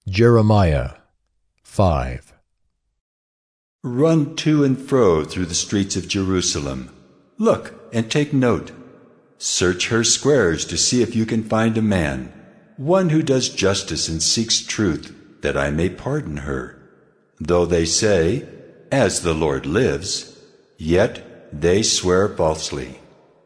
Jeremiah 5. Run to and fro through the streets of Jerusalem. Look and take note. Search her squares to see if you can find a man, one who does justice and seeks truth, that I may pardon her. Though they say, "As the Lord lives," yet they swear falsely.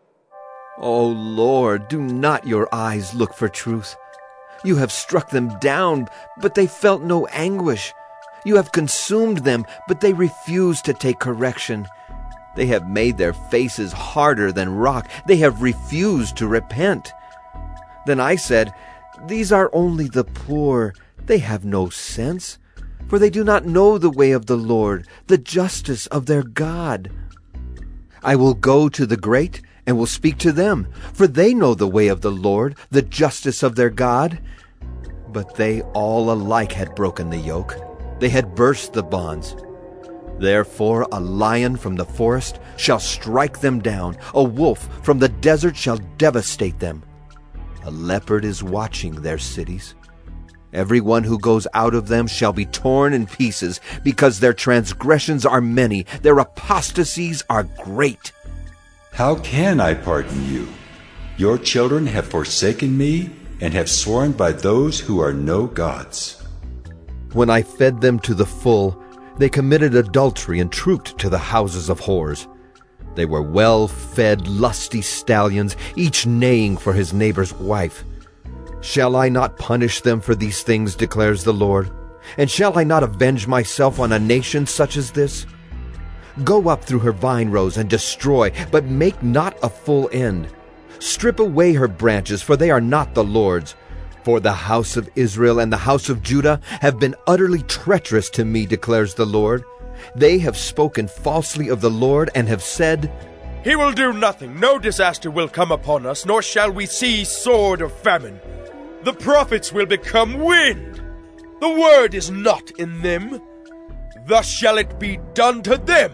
O Lord, do not your eyes look for truth? You have struck them down, but they felt no anguish. You have consumed them, but they refuse to take correction. They have made their faces harder than rock. They have refused to repent. Then I said, "These are only the poor. They have no sense, for they do not know the way of the Lord, the justice of their God." I will go to the great and will speak to them, for they know the way of the Lord, the justice of their God. But they all alike had broken the yoke. They had burst the bonds. Therefore a lion from the forest shall strike them down. A wolf from the desert shall devastate them. A leopard is watching their cities. Everyone who goes out of them shall be torn in pieces, because their transgressions are many, their apostasies are great. How can I pardon you? Your children have forsaken me and have sworn by those who are no gods. When I fed them to the full, they committed adultery and trooped to the houses of whores. They were well-fed, lusty stallions, each neighing for his neighbor's wife. Shall I not punish them for these things, declares the Lord? And shall I not avenge myself on a nation such as this? Go up through her vine rows and destroy, but make not a full end. Strip away her branches, for they are not the Lord's. For the house of Israel and the house of Judah have been utterly treacherous to me, declares the Lord. They have spoken falsely of the Lord and have said, "He will do nothing. No disaster will come upon us, nor shall we see sword or famine. The prophets will become wind. The word is not in them. Thus shall it be done to them."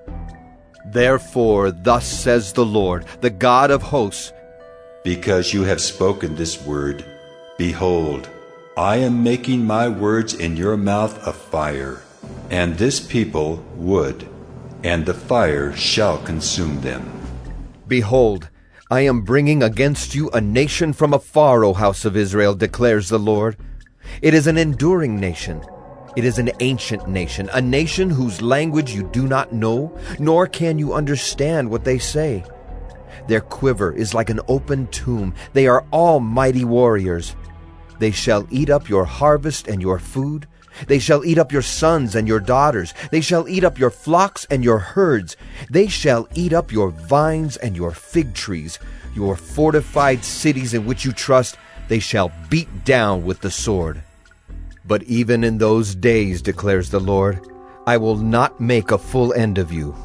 Therefore, thus says the Lord, the God of hosts, Because you have spoken this word, behold, I am making my words in your mouth a fire, and this people wood, and the fire shall consume them. Behold, I am bringing against you a nation from afar, O house of Israel, declares the Lord. It is an enduring nation. It is an ancient nation, a nation whose language you do not know, nor can you understand what they say. Their quiver is like an open tomb. They are all mighty warriors. They shall eat up your harvest and your food. They shall eat up your sons and your daughters. They shall eat up your flocks and your herds. They shall eat up your vines and your fig trees. Your fortified cities in which you trust, they shall beat down with the sword. But even in those days, declares the Lord, I will not make a full end of you.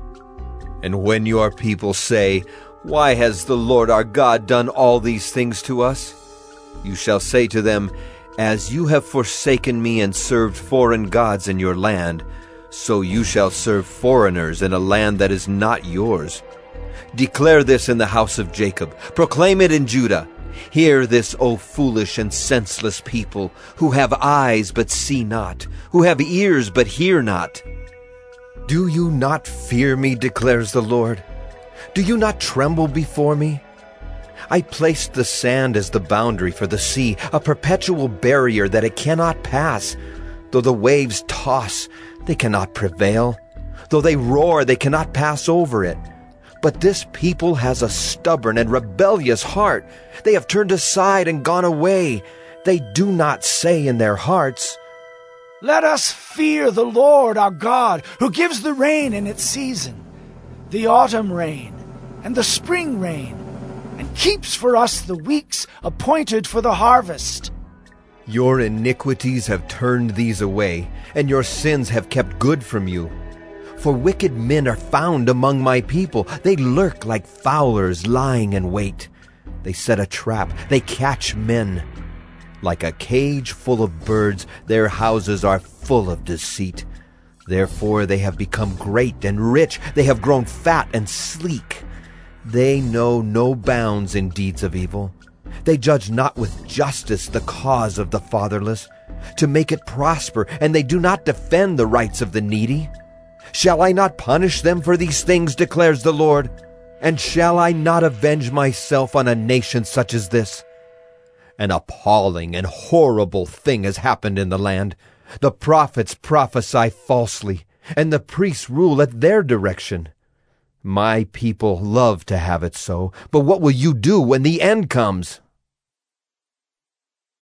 And when your people say, "Why has the Lord our God done all these things to us?" you shall say to them, "As you have forsaken me and served foreign gods in your land, so you shall serve foreigners in a land that is not yours." Declare this in the house of Jacob. Proclaim it in Judah. Hear this, O foolish and senseless people, who have eyes but see not, who have ears but hear not. Do you not fear me, declares the Lord? Do you not tremble before me? I placed the sand as the boundary for the sea, a perpetual barrier that it cannot pass. Though the waves toss, they cannot prevail. Though they roar, they cannot pass over it. But this people has a stubborn and rebellious heart. They have turned aside and gone away. They do not say in their hearts, "Let us fear the Lord our God, who gives the rain in its season, the autumn rain and the spring rain, and keeps for us the weeks appointed for the harvest." Your iniquities have turned these away, and your sins have kept good from you. For wicked men are found among my people. They lurk like fowlers lying in wait. They set a trap. They catch men. Like a cage full of birds, their houses are full of deceit. Therefore they have become great and rich. They have grown fat and sleek. They know no bounds in deeds of evil. They judge not with justice the cause of the fatherless. to make it prosper, and they do not defend the rights of the needy? Shall I not punish them for these things, declares the Lord? And shall I not avenge myself on a nation such as this? An appalling and horrible thing has happened in the land. The prophets prophesy falsely, and the priests rule at their direction. My people love to have it so, but what will you do when the end comes?